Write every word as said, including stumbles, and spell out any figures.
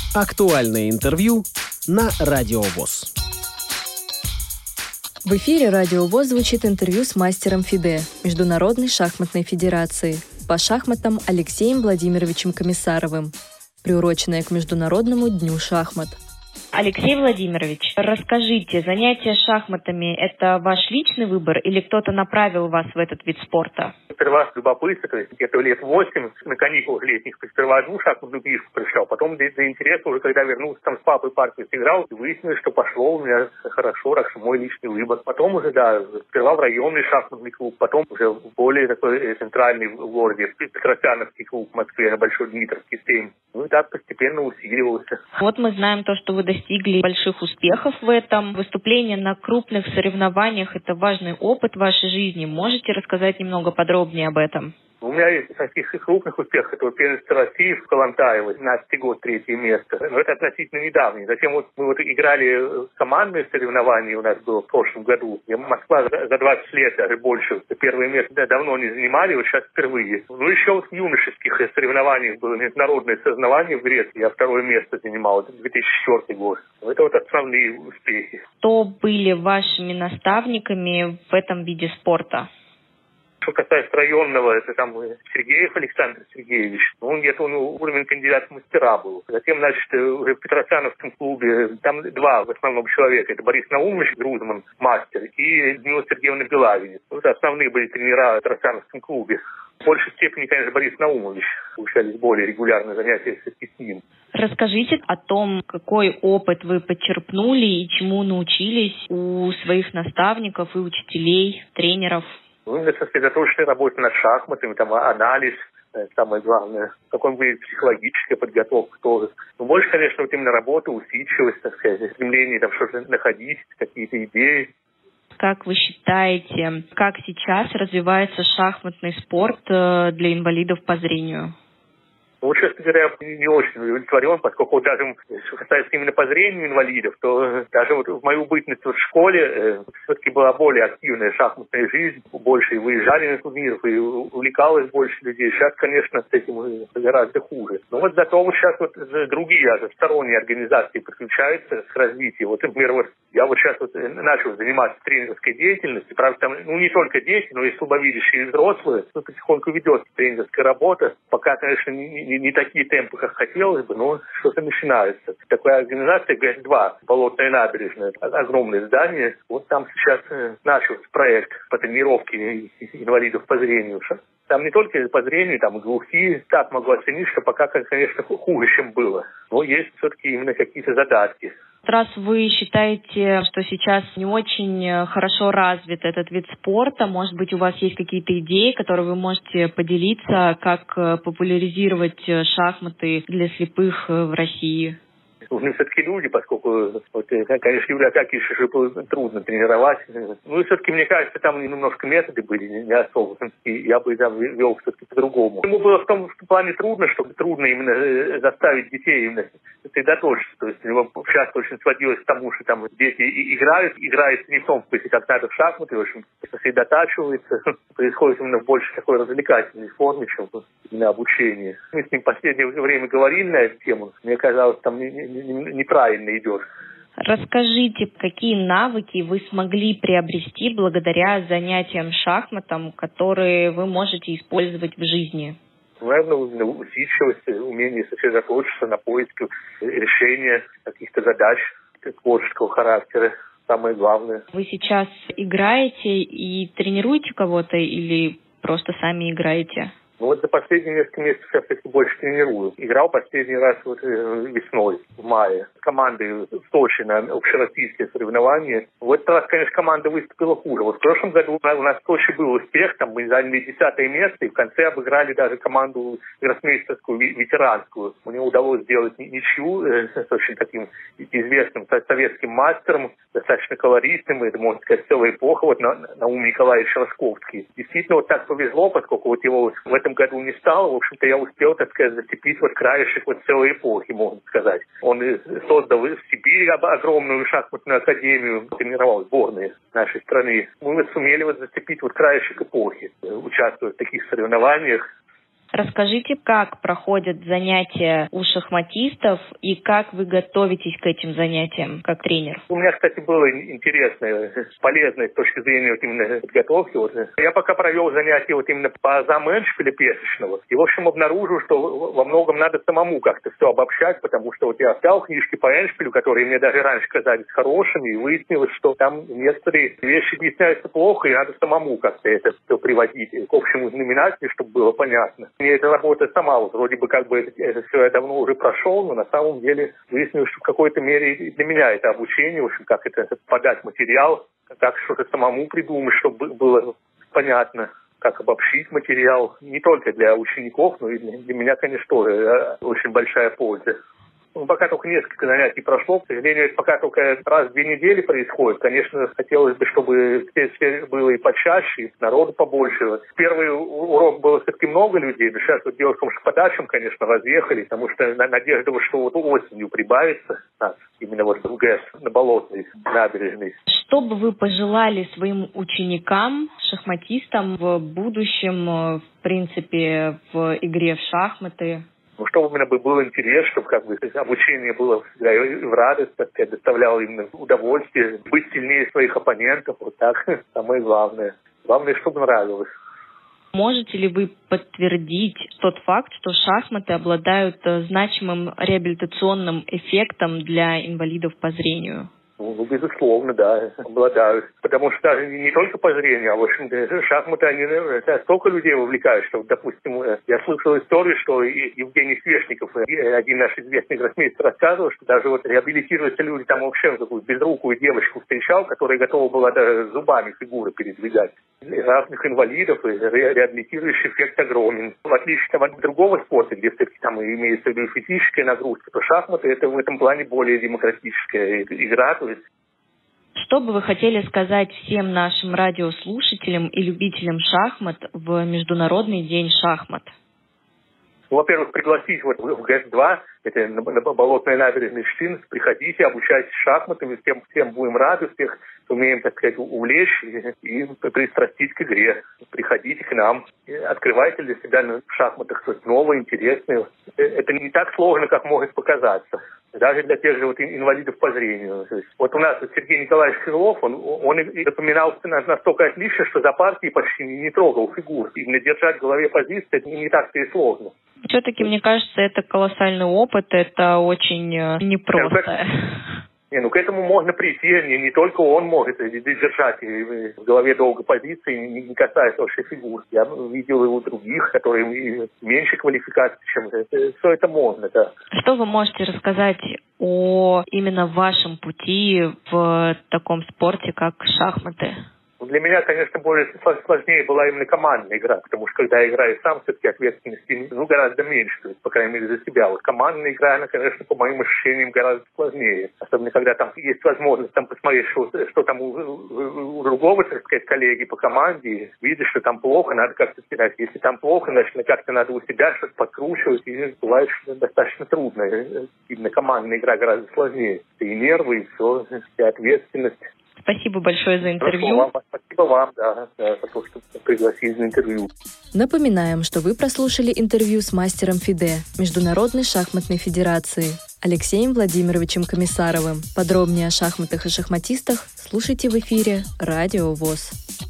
Актуальное интервью на Радио ВОС. В эфире Радио ВОС звучит интервью с мастером ФИДЕ Международной шахматной федерации по шахматам Алексеем Владимировичем Комиссаровым, приуроченное к Международному дню шахмат. Алексей Владимирович, расскажите, занятия шахматами – это ваш личный выбор или кто-то направил вас в этот вид спорта? Сперва с любопытства, то есть где-то лет восемь, на каникулах летних, сперва одну шахматную книжку прочитал, потом для, для интереса уже, когда вернулся, там с папой партию сыграл, и выяснилось, что пошло у меня хорошо, так что мой личный выбор. Потом уже, да, сперва в районный шахматный клуб, потом уже в более такой центральный в городе, Петросяновский клуб в Москве, на Большой Дмитровский, семь. Ну и так постепенно усиливался. Вот мы знаем то, что вы достигли больших успехов в этом. Выступление на крупных соревнованиях – это важный опыт в вашей жизни. Можете рассказать немного подробнее об этом? У меня есть таких крупных успехов. Это первенство России в Калантаево, двенадцатый год, третье место. Но это относительно недавний. Затем вот мы вот играли командные соревнования, у нас было в прошлом году. И Москва за двадцать лет, даже больше, первое место давно не занимали, вот сейчас впервые. Ну, еще вот в юношеских соревнованиях было международное соревнование в Греции. Я второе место занимал, это две тысячи четвёртый год. Это вот основные успехи. Кто были вашими наставниками в этом виде спорта? Что касается районного, это там Сергеев Александр Сергеевич. Он где-то он уровень кандидата в мастера был. Затем, значит, уже в Петросяновском клубе, там два в основном человека. Это Борис Наумович Грузман, мастер, и Людмила Сергеевна Белавинец. Вот основные были тренера в Петросяновском клубе. В большей степени, конечно, Борис Наумович. Получались более регулярные занятия с ним. Расскажите о том, какой опыт вы подчерпнули и чему научились у своих наставников и учителей, тренеров. Ну, именно сосредоточенная работа над шахматами, там анализ, самое главное, в каком будет психологическая подготовка тоже. Но больше, конечно, вот именно работа, усидчивость, так сказать, стремление там что-то находить, какие-то идеи. Как вы считаете, как сейчас развивается шахматный спорт для инвалидов по зрению? Ну, честно говоря, я не очень удовлетворен, поскольку вот даже, что касается именно по зрению инвалидов, то даже вот в мою бытность в школе э, все-таки была более активная шахматная жизнь, больше и выезжали на турнирах, и увлекалось больше людей. Сейчас, конечно, с этим гораздо хуже. Но вот зато вот сейчас вот другие даже сторонние организации подключаются к развитию. Вот, например, вот я вот сейчас вот начал заниматься тренерской деятельностью, правда, там, ну, не только дети, но и слабовидящие взрослые, ну, потихоньку ведется тренерская работа, пока, конечно, не Не, не такие темпы, как хотелось бы, но что-то начинается. Такая организация, ГЭС два, Болотная набережная, огромное здание. Вот там сейчас э, начался проект по тренировке инвалидов по зрению. Там не только по зрению, там и глухие. Так могу оценить, что пока, конечно, хуже, чем было. Но есть все-таки именно какие-то задатки. Раз вы считаете, что сейчас не очень хорошо развит этот вид спорта, может быть, у вас есть какие-то идеи, которые вы можете поделиться, как популяризировать шахматы для слепых в России? Нужны все-таки люди, поскольку, вот, конечно, Юлия Акакевича же было трудно тренировать. Ну и все-таки, мне кажется, там немножко методы были не особо. И я бы там вел все-таки по-другому. Ему было в том в плане трудно, что трудно именно заставить детей именно сосредоточиться. То есть его часто очень сводилось к тому, что там дети играют, играют не в том смысле, как надо в шахматы, в общем, сосредотачиваются. Происходит именно в больше такой развлекательной форме, чем именно обучение. Мы с ним в последнее время говорили на эту тему. Мне казалось, там не, не неправильно идет. Расскажите, какие навыки вы смогли приобрести благодаря занятиям шахматом, которые вы можете использовать в жизни? Наверное, усидчивость, умение сосредоточиться на поиске решения каких-то задач творческого характера. Самое главное. Вы сейчас играете и тренируете кого-то или просто сами играете? Ну вот за последние несколько месяцев я все-таки больше тренирую. Играл последний раз вот весной, в мае. Команды в Сочи на общероссийские соревнования. В этот раз, конечно, команда выступила хуже. Вот в прошлом году у нас в Сочи был успех, там мы заняли десятое место, и в конце обыграли даже команду гроссмейстерскую, ветеранскую. Мне удалось сделать ничью с очень таким известным советским мастером, достаточно колоритным, это, можно сказать, целая эпоха, вот Наум Николаевич Росковский. Действительно, вот так повезло, поскольку вот его в этом году не стало, в общем-то, я успел, так сказать, зацепить вот краешек вот целой эпохи, можно сказать. Он создал в Сибири огромную шахматную академию, тренировал сборные нашей страны. Мы вот сумели вот зацепить вот краешек эпохи, участвуя в таких соревнованиях. Расскажите, как проходят занятия у шахматистов и как вы готовитесь к этим занятиям как тренер? У меня, кстати, было интересное, полезное с точки зрения вот именно подготовки. Вот. Я пока провел занятия вот именно по азам эндшпиля песочного. И, в общем, обнаружил, что во многом надо самому как-то все обобщать, потому что вот я взял книжки по эндшпилю, которые мне даже раньше казались хорошими, и выяснилось, что там некоторые вещи объясняются плохо, и надо самому как-то это все приводить к общему знаменателю, чтобы было понятно. Мне эта работа сама, вот, вроде бы как бы это, это все я давно уже прошел, но на самом деле выяснилось, что в какой-то мере и для меня это обучение, в общем, как это подать материал, как что-то самому придумать, чтобы было понятно, как обобщить материал, не только для учеников, но и для меня, конечно, тоже очень большая польза. Ну, пока только несколько занятий прошло, к сожалению, это пока только раз в две недели происходит. Конечно, хотелось бы, чтобы все было и почаще, и народу побольше. Первый урок было все-таки много людей, но сейчас вот девушкам шахматачам, конечно, разъехали, потому что надежда, что вот осенью прибавится нас, именно вот в ГЭС, на Болотной набережной. Что бы вы пожелали своим ученикам, шахматистам в будущем, в принципе, в игре в шахматы? Ну, чтобы именно был интерес, чтобы как бы обучение было да, в радость, так сказать, доставляло именно удовольствие, быть сильнее своих оппонентов, вот так, самое главное. Главное, чтобы нравилось. Можете ли вы подтвердить тот факт, что шахматы обладают значимым реабилитационным эффектом для инвалидов по зрению? Ну, безусловно, да, обладают. Потому что даже не только по зрению, а, в общем-то, шахматы, они столько людей вовлекают, что, допустим, я слышал историю, что Евгений Свешников, один наш известный гроссмейстер, рассказывал, что даже вот реабилитируются люди, там вообще такую безрукую девочку встречал, которая готова была даже зубами фигуры передвигать. Разных инвалидов, и реабилитирующий эффект огромен. В отличие там, от другого спорта, где все-таки там имеется в виду физическая нагрузка, то шахматы это в этом плане более демократическая игра. Что бы вы хотели сказать всем нашим радиослушателям и любителям шахмат в Международный день шахмат? Ну, во-первых, пригласить вот в ГЭС два, это на, на Болотной набережной Штин, приходите, обучайтесь шахматами, всем, всем будем рады, всех умеем, так сказать, увлечь и, и пристрастить к игре. Приходите к нам, открывайте для себя на шахматах что-то новое, интересное. Это не так сложно, как может показаться. Даже для тех же вот инвалидов по зрению. Вот у нас вот Сергей Николаевич Крылов, он, он и запоминался настолько отлично, что за партией почти не трогал фигур. Именно держать в голове позиции, это не так-то и сложно. Все-таки, мне кажется, это колоссальный опыт, это очень непросто. Не, ну к этому можно прийти, не, не только он может держать в голове долго позиции, не, не касаясь вообще фигур. Я видел и у других, которые меньше квалификации, чем это. Все это можно, да. Что вы можете рассказать о именно вашем пути в таком спорте, как шахматы? Для меня, конечно, более сложнее была именно командная игра, потому что когда я играю сам, все-таки ответственности ну, гораздо меньше, то есть, по крайней мере, за себя. Вот командная игра, она, конечно, по моим ощущениям, гораздо сложнее. Особенно, когда там есть возможность там посмотреть, что, что там у, у другого, так сказать, коллеги по команде, видишь, что там плохо, надо как-то стирать. Если там плохо, значит, как-то надо у себя что-то подкручивать, и бывает, что достаточно трудно. Именно командная игра гораздо сложнее. И нервы, и все, и ответственность. Спасибо большое за интервью. Вам, спасибо вам, да, за то, что пригласили на интервью. Напоминаем, что вы прослушали интервью с мастером ФИДЕ Международной шахматной федерации Алексеем Владимировичем Комиссаровым. Подробнее о шахматах и шахматистах слушайте в эфире Радио ВОС.